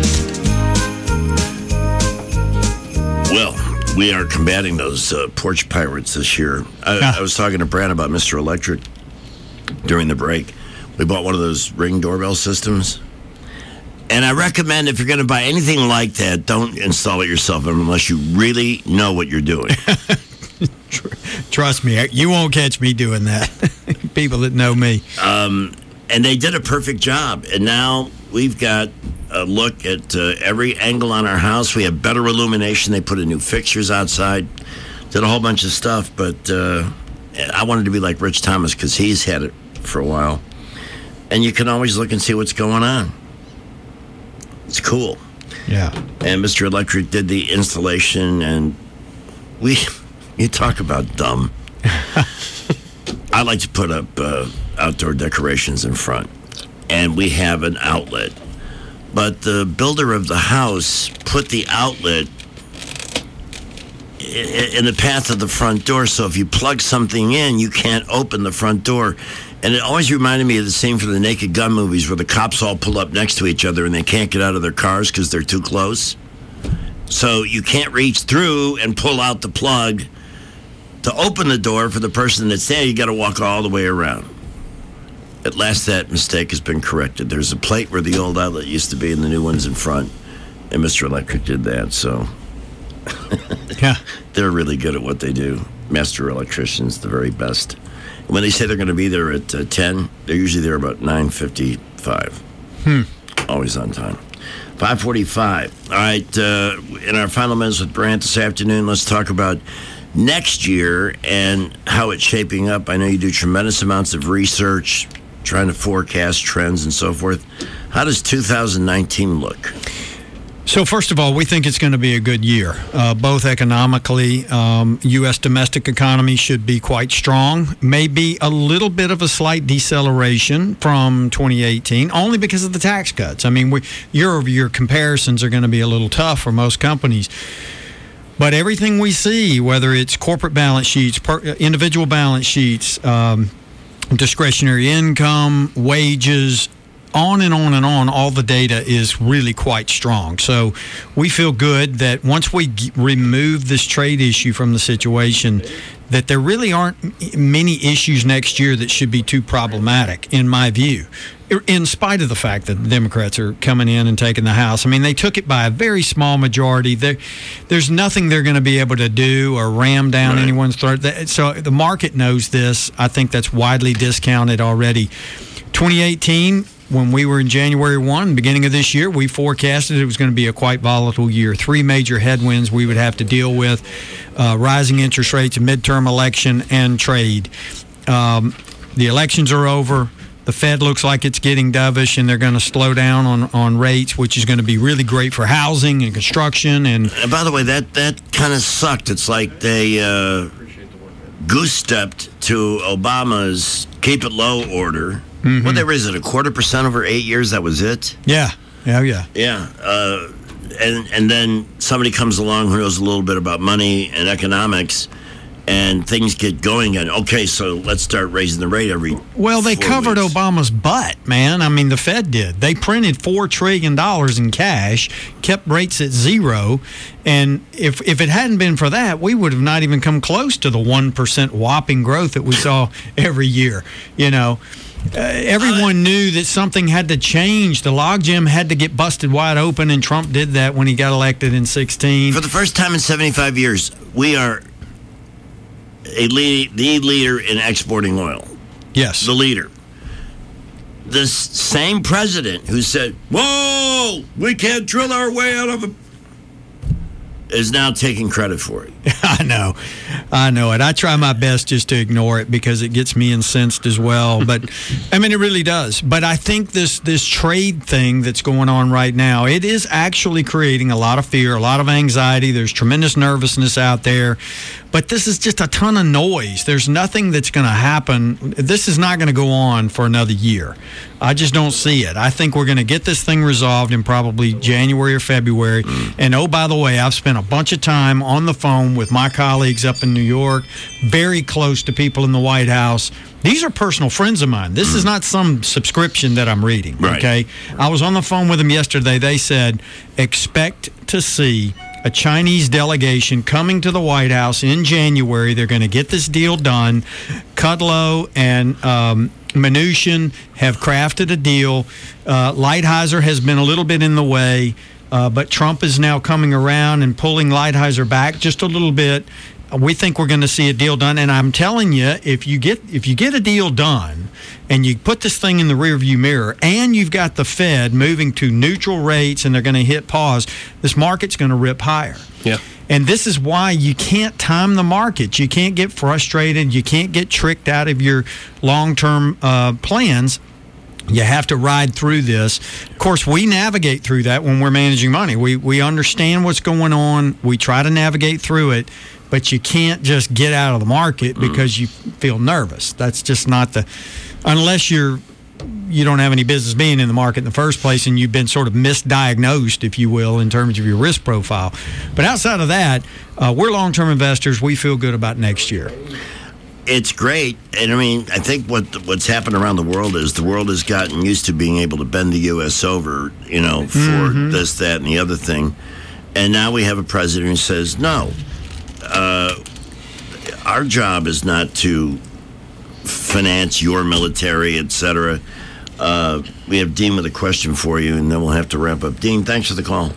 Well, we are combating those uh, porch pirates this year. I, I was talking to Brad about Mister Electric during the break. We bought one of those Ring doorbell systems. And I recommend if you're going to buy anything like that, don't install it yourself unless you really know what you're doing. Trust me, you won't catch me doing that. People that know me. Um, and they did a perfect job. And now we've got a look at uh, every angle on our house. We have better illumination. They put in new fixtures outside. Did a whole bunch of stuff. But uh, I wanted to be like Rich Thomas because he's had it for a while. And you can always look and see what's going on. It's cool. Yeah. And Mister Electric did the installation, and we, you talk about dumb. I like to put up uh, outdoor decorations in front, and we have an outlet. But the builder of the house put the outlet in the path of the front door, so if you plug something in, you can't open the front door. And it always reminded me of the scene from the Naked Gun movies where the cops all pull up next to each other and they can't get out of their cars because they're too close. So you can't reach through and pull out the plug to open the door for the person that's there. You got to walk all the way around. At last, that mistake has been corrected. There's a plate where the old outlet used to be and the new one's in front. And Mister Electric did that, so... yeah. They're really good at what they do. Master electricians, the very best. When they say they're going to be there at uh, ten, they're usually there about nine fifty-five. Hmm. Always on time. five forty-five. All right, uh, in our final minutes with Brant this afternoon, let's talk about next year and how it's shaping up. I know you do tremendous amounts of research, trying to forecast trends and so forth. How does two thousand nineteen look? So first of all, we think it's going to be a good year, uh, both economically. Um, U S domestic economy should be quite strong. Maybe a little bit of a slight deceleration from twenty eighteen, only because of the tax cuts. I mean, we, year-over-year comparisons are going to be a little tough for most companies. But everything we see, whether it's corporate balance sheets, per, individual balance sheets, um, discretionary income, wages, on and on and on, all the data is really quite strong. So we feel good that once we g- remove this trade issue from the situation, that there really aren't many issues next year that should be too problematic, in my view, in spite of the fact that the Democrats are coming in and taking the House. I mean, they took it by a very small majority. There, there's nothing they're going to be able to do or ram down right. anyone's throat. So the market knows this. I think that's widely discounted already. twenty eighteen, when we were in January first, beginning of this year, we forecasted it was going to be a quite volatile year. Three major headwinds we would have to deal with, uh, rising interest rates, a midterm election, and trade. Um, the elections are over. The Fed looks like it's getting dovish, and they're going to slow down on, on rates, which is going to be really great for housing and construction. And, and by the way, that, that kind of sucked. It's like they uh, goose-stepped to Obama's keep it low order. Mm-hmm. What they raised it a quarter percent over eight years. That was it. Yeah, yeah, yeah, yeah. Uh, and and then somebody comes along who knows a little bit about money and economics, and things get going. And okay, so let's start raising the rate every. Well, they covered weeks. Obama's butt, man. I mean, the Fed did. They printed four trillion dollars in cash, kept rates at zero, and if if it hadn't been for that, we would have not even come close to the one percent whopping growth that we saw every year. You know. Uh, everyone knew that something had to change. The logjam had to get busted wide open, and Trump did that when he got elected in sixteen. For the first time in seventy-five years, we are a lead, the leader in exporting oil. Yes. The leader. This same president who said, whoa, we can't drill our way out of a... is now taking credit for it. I know. I know it. I try my best just to ignore it because it gets me incensed as well. But, I mean, it really does. But I think this, this trade thing that's going on right now, it is actually creating a lot of fear, a lot of anxiety. There's tremendous nervousness out there. But this is just a ton of noise. There's nothing that's going to happen. This is not going to go on for another year. I just don't see it. I think we're going to get this thing resolved in probably January or February. Mm. And, oh, by the way, I've spent a bunch of time on the phone with my colleagues up in New York, very close to people in the White House. These are personal friends of mine. This mm. is not some subscription that I'm reading, right. okay? I was on the phone with them yesterday. They said, expect to see a Chinese delegation coming to the White House in January. They're going to get this deal done. Kudlow and um, Mnuchin have crafted a deal. Uh, Lighthizer has been a little bit in the way, uh, but Trump is now coming around and pulling Lighthizer back just a little bit. We think we're going to see a deal done, and I'm telling you, if you get if you get a deal done and you put this thing in the rearview mirror and you've got the Fed moving to neutral rates and they're going to hit pause, this market's going to rip higher. Yeah. And this is why you can't time the market. You can't get frustrated. You can't get tricked out of your long-term uh, plans. You have to ride through this. Of course, we navigate through that when we're managing money. We we understand what's going on. We try to navigate through it. But you can't just get out of the market because mm. you feel nervous. That's just not the – unless you're you don't have any business being in the market in the first place and you've been sort of misdiagnosed, if you will, in terms of your risk profile. But outside of that, uh, we're long-term investors. We feel good about next year. It's great. And, I mean, I think what what's happened around the world is the world has gotten used to being able to bend the U S over, you know, for mm-hmm. this, that, and the other thing. And now we have a president who says, no. Uh, our job is not to finance your military, et cetera. Uh, we have Dean with a question for you, and then we'll have to wrap up. Dean, thanks for the call.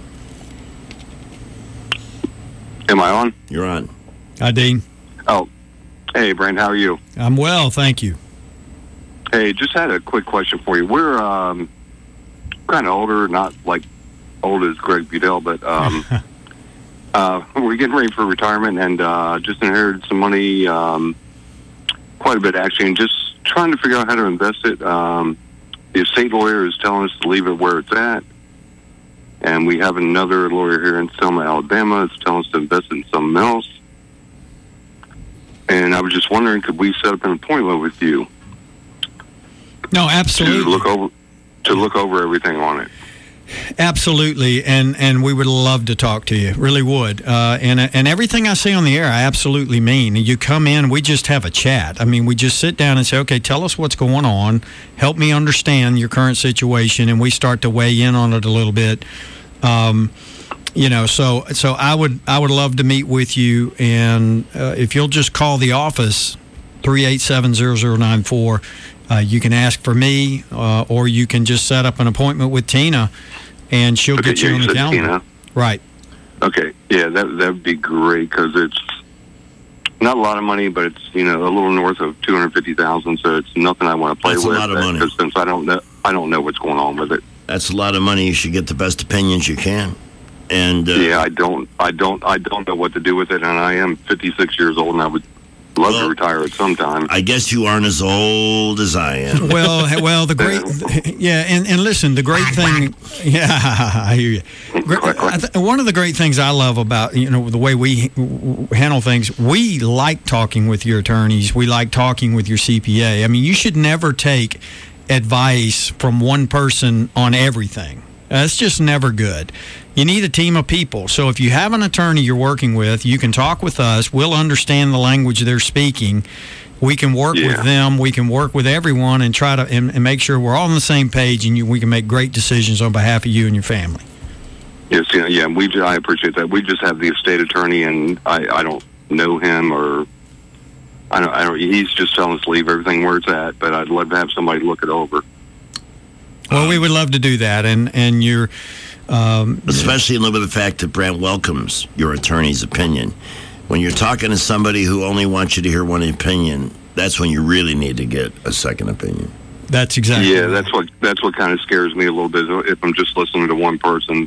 Am I on? You're on. Hi, Dean. Oh, hey, Brent, how are you? I'm well, thank you. Hey, just had a quick question for you. We're um, kind of older, not like old as Greg Budell, but... Um, Uh, we're getting ready for retirement and uh, just inherited some money, um, quite a bit actually, and just trying to figure out how to invest it. Um, the estate lawyer is telling us to leave it where it's at, and we have another lawyer here in Selma, Alabama, that's telling us to invest it in something else. And I was just wondering, could we set up an appointment with you? No, absolutely. To look over, to look over everything on it. Absolutely, and and we would love to talk to you. Really would. Uh, and and everything I say on the air, I absolutely mean. You come in, we just have a chat. I mean, we just sit down and say, okay, tell us what's going on. Help me understand your current situation, and we start to weigh in on it a little bit. Um, you know, so so I would I would love to meet with you, and uh, if you'll just call the office, three eight seven, zero zero nine four. Uh, you can ask for me, uh, or you can just set up an appointment with Tina, and she'll Okay, get you yeah, on you the said calendar. Tina. Right. Okay, yeah, that that would be great because it's not a lot of money, but it's you know a little north of two hundred fifty thousand, so it's nothing I want to play That's a with. lot of money. Because since I don't know, I don't know what's going on with it. That's a lot of money. You should get the best opinions you can. And uh, yeah, I don't, I don't, I don't know what to do with it, and I am fifty-six years old, and I would love to retire at some time. I guess you aren't as old as I am. Well, well, the great, yeah, and, and listen, the great thing, yeah, I hear you. Gre- I th- One of the great things I love about, you know, the way we w- handle things, we like talking with your attorneys. We like talking with your C P A. I mean, you should never take advice from one person on everything. That's just never good. You need a team of people. So if you have an attorney you're working with, you can talk with us. We'll understand the language they're speaking. We can work Yeah. with them. We can work with everyone and try to and, and make sure we're all on the same page, and you, we can make great decisions on behalf of you and your family. Yes, yeah, yeah. We, ju- I appreciate that. We just have the estate attorney, and I, I don't know him, or I don't, I don't. He's just telling us to leave everything where it's at. But I'd love to have somebody look it over. Well, we would love to do that, and and you're. Um, Especially in lieu of the fact that Brent welcomes your attorney's opinion. When you're talking to somebody who only wants you to hear one opinion, that's when you really need to get a second opinion. That's exactly. Yeah, that's what that's what kind of scares me a little bit. If I'm just listening to one person.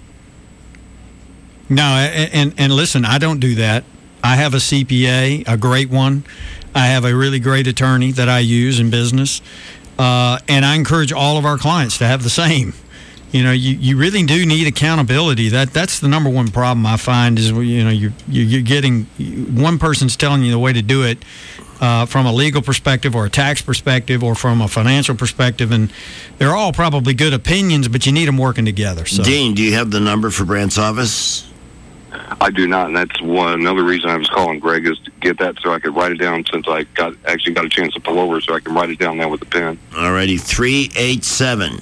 No, and, and and listen, I don't do that. I have a C P A, a great one. I have a really great attorney that I use in business, uh, and I encourage all of our clients to have the same. You know, you, you really do need accountability. That that's the number one problem I find is, you know, you you're getting one person's telling you the way to do it uh, from a legal perspective or a tax perspective or from a financial perspective, and they're all probably good opinions, but you need them working together. So, Dean, do you have the number for Brent's office? I do not, and that's one another reason I was calling Greg is to get that so I could write it down. Since I got actually got a chance to pull over, so I can write it down now with a pen. All righty, three eight seven.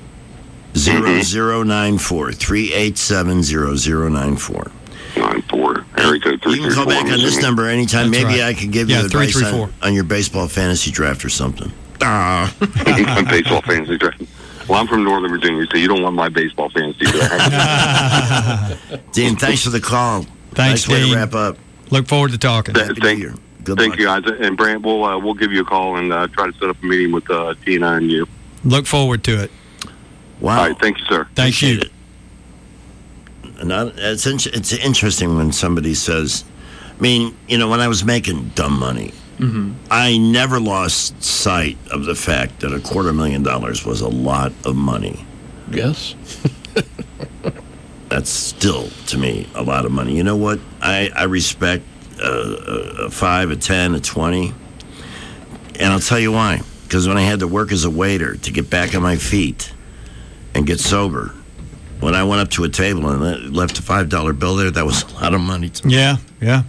Zero zero nine four three eight seven zero zero nine four nine four. Area code three. You can call back on this number anytime. That's Maybe right. I can give Yeah, you three advice three on, four. on your baseball fantasy draft or something. Ah, Baseball fantasy draft. Well, I'm from Northern Virginia, so you don't want my baseball fantasy draft. Dean, thanks for the call. Thanks, nice way Dean. to wrap up. Look forward to talking. Th- thank you. Good thank luck. you, guys. And Brant, we'll uh, we'll give you a call and uh, try to set up a meeting with uh, Tina and you. Look forward to it. Wow. All right, thank you, sir. Thank you. Appreciate it. And I, it's in- it's interesting when somebody says, I mean, you know, when I was making dumb money, Mm-hmm. I never lost sight of the fact that a quarter million dollars was a lot of money. Yes. That's still, to me, a lot of money. You know what? I, I respect uh, a five, a ten, a twenty. And I'll tell you why. Because when I had to work as a waiter to get back on my feet and get sober, when I went up to a table and le- left a five dollar bill there, that was a lot of money to me. Yeah, yeah.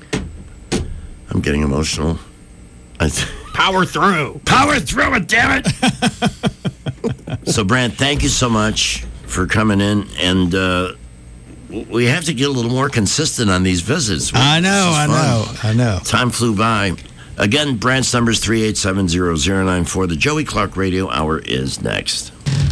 I'm getting emotional. I th- Power through. Power through it, damn it! So, Brant, thank you so much for coming in. And uh, w- we have to get a little more consistent on these visits. I know, This is I fun. know, I know. Time flew by. Again, Brant's number is three eight seven zero zero nine four. The Joey Clark Radio Hour is next.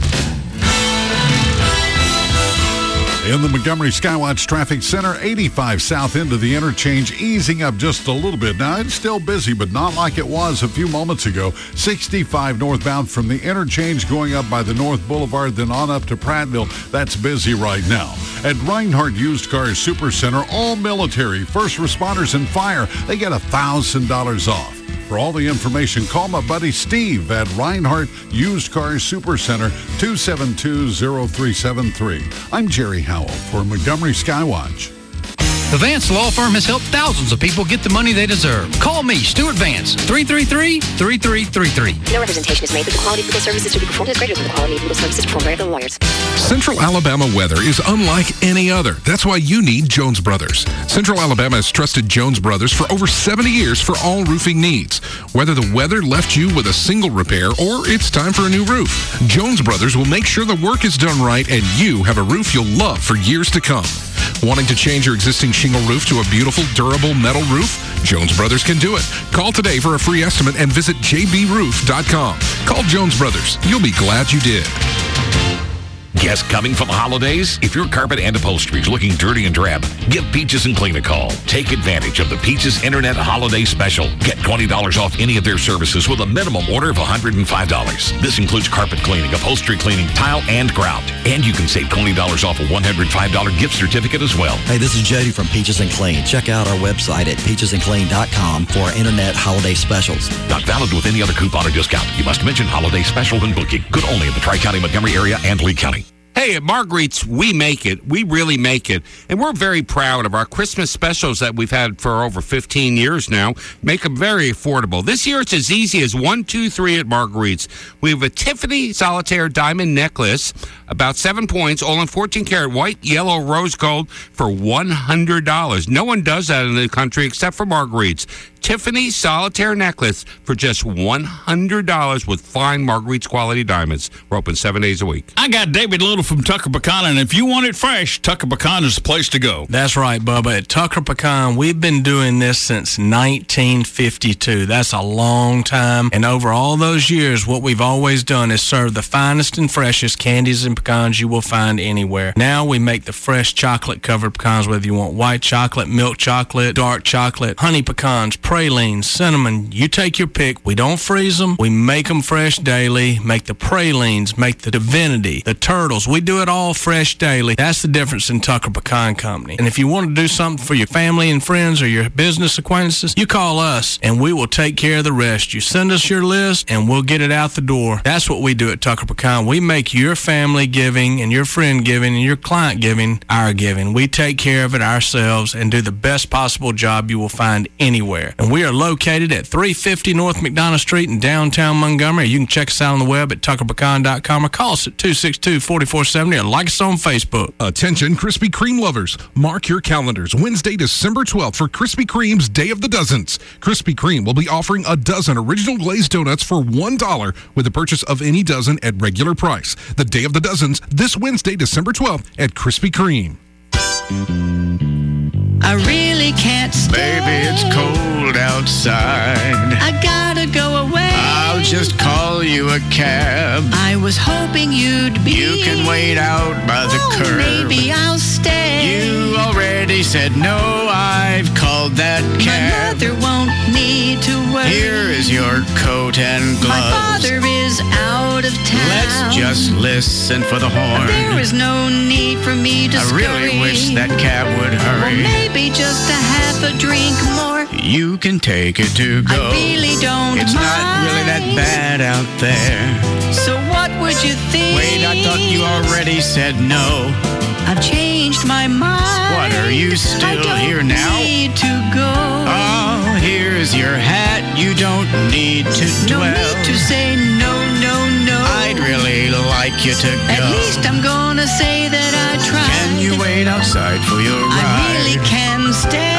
In the Montgomery Skywatch Traffic Center, eighty-five south into the interchange, easing up just a little bit. Now, it's still busy, but not like it was a few moments ago. sixty-five northbound from the interchange going up by the North Boulevard, then on up to Prattville. That's busy right now. At Reinhardt Used Cars Super Center, all military, first responders, and fire, they get one thousand dollars off. For all the information, call my buddy Steve at Reinhardt Used Cars Super Center, two seven two, zero three seven three. I'm Jerry Howell for Montgomery Skywatch. The Vance Law Firm has helped thousands of people get the money they deserve. Call me, Stuart Vance, three three three, three three three three. No representation is made, but the quality of legal services to be performed is greater than the quality of legal services performed by other lawyers. Central Alabama weather is unlike any other. That's why you need Jones Brothers. Central Alabama has trusted Jones Brothers for over seventy years for all roofing needs. Whether the weather left you with a single repair or it's time for a new roof, Jones Brothers will make sure the work is done right and you have a roof you'll love for years to come. Wanting to change your existing shingle roof to a beautiful, durable metal roof? Jones Brothers can do it. Call today for a free estimate and visit j b roof dot com. Call Jones Brothers. You'll be glad you did. Guests coming for the holidays? If your carpet and upholstery is looking dirty and drab, give Peaches and Clean a call. Take advantage of the Peaches Internet Holiday Special. Get twenty dollars off any of their services with a minimum order of one hundred five dollars. This includes carpet cleaning, upholstery cleaning, tile, and grout. And you can save twenty dollars off a one hundred five dollars gift certificate as well. Hey, this is Jody from Peaches and Clean. Check out our website at peaches and clean dot com for our Internet Holiday Specials. Not valid with any other coupon or discount. You must mention holiday special when booking. Good only in the Tri-County, Montgomery area, and Lee County. Hey, at Marguerite's, we make it. We really make it. And we're very proud of our Christmas specials that we've had for over fifteen years now. Make them very affordable. This year, it's as easy as one, two, three at Marguerite's. We have a Tiffany Solitaire Diamond Necklace, about seven points, all in fourteen karat white, yellow, rose gold for one hundred dollars. No one does that in the country except for Marguerite's. Tiffany Solitaire Necklace for just one hundred dollars with fine Marguerite's quality diamonds. We're open seven days a week. I got David Little from Tucker Pecan, and if you want it fresh, Tucker Pecan is the place to go. That's right, Bubba. At Tucker Pecan, we've been doing this since nineteen fifty-two. That's a long time. And over all those years, what we've always done is serve the finest and freshest candies and pecans you will find anywhere. Now we make the fresh chocolate-covered pecans, whether you want white chocolate, milk chocolate, dark chocolate, honey pecans, pralines, cinnamon. You take your pick. We don't freeze them. We make them fresh daily. Make the pralines, make the divinity, the turtles. We do it all fresh daily. That's the difference in Tucker Pecan Company. And if you want to do something for your family and friends or your business acquaintances, you call us and we will take care of the rest. You send us your list and we'll get it out the door. That's what we do at Tucker Pecan. We make your family giving and your friend giving and your client giving our giving. We take care of it ourselves and do the best possible job you will find anywhere. And we are located at three fifty North McDonough Street in downtown Montgomery. You can check us out on the web at tucker pecan dot com or call us at two six two, four four seven zero or like us on Facebook. Attention Krispy Kreme lovers. Mark your calendars. Wednesday, December twelfth for Krispy Kreme's Day of the Dozens. Krispy Kreme will be offering a dozen original glazed donuts for one dollar with the purchase of any dozen at regular price. The Day of the Dozens this Wednesday, December twelfth at Krispy Kreme. I really can't stay. Baby, it's cold outside. I gotta go away. I'll just call you a cab. I was hoping you'd be. You can wait out by the oh, curb. Maybe I'll stay. You already said no. I've called that cab. My mother won't need to worry. Here is your coat and gloves. My father is out of town. Let's just listen for the horn. There is no need for me to I scurry. really wish that cab would hurry. Well, maybe just a half a drink more. You can take it to go. I really don't It's mind. not really that bad out there. So what would you think? Wait, I thought you already said no. I've changed my mind. What, are you still I don't here now? need to go. Oh, here's your hat. You don't need to No dwell. need to say no, no, no. I'd really like you to go. At least I'm gonna say that I tried. Can you wait outside for your ride? I really can stay.